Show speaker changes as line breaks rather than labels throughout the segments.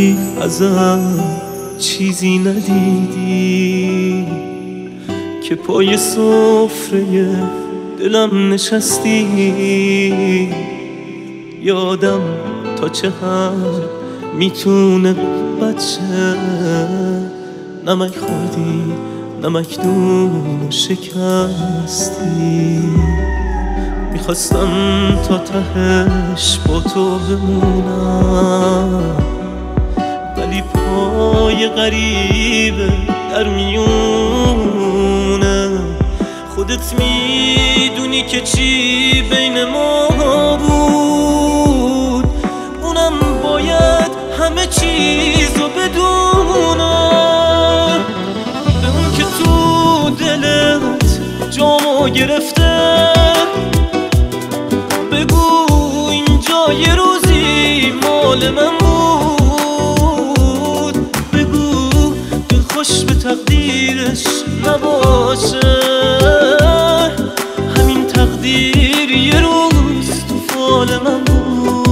ولی ازم چیزی ندیدی که پای سفره دلم نشستی. یادم تا چه حد میتونه بچه، نمک خوردی نمکدون شکستی. میخواستم تا تهش با تو بمونم، ولی پای غریبه در میونه. خودت میدونی که چی بین ما بود، اونم باید همه چیزو بدونم. به اون که تو دلت جامو گرفته، بگو اینجا یه روزی مال من بود. بگو دل خوش به تقدیرش نباشه، همین تقدیر یه روز تو فال من بود.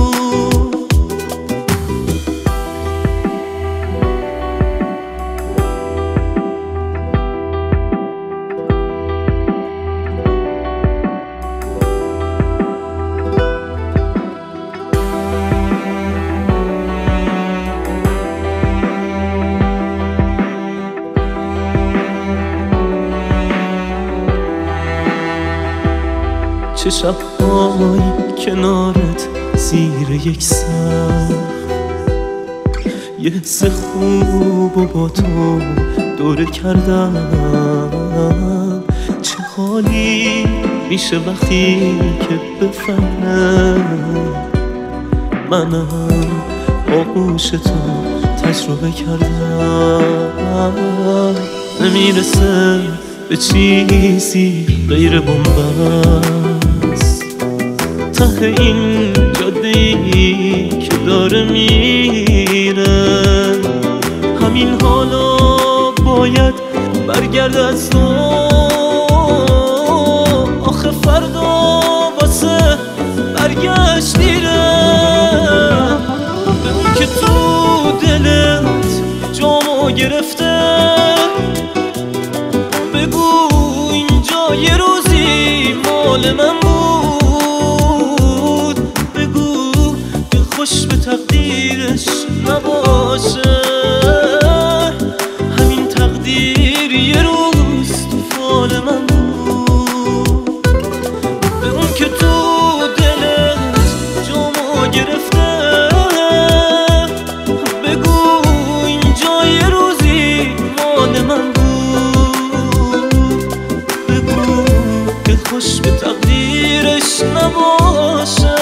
چه شب‌های کنارت زیر یک سقف، یه حس خوب و با تو دوره کردم. چه حالی میشه وقتی که بفهمه منم آغوش تو تجربه کردم. نمیرسه به چیزی غیر بنبست، ته این جاده‌ای که داره میره. همین حالا باید برگرده از تو، آخه فردا واسه برگشت دیره. به اون که تو دلت جامو گرفته، بگو اینجا یه روزی مال من بود. خوش به تقدیرش نباشه، همین تقدیر یه روز تو فال من بود. به اون که تو دلت جامو گرفته، بگو اینجا یه روزی مال من بود. بگو که خوش به تقدیرش نباشه،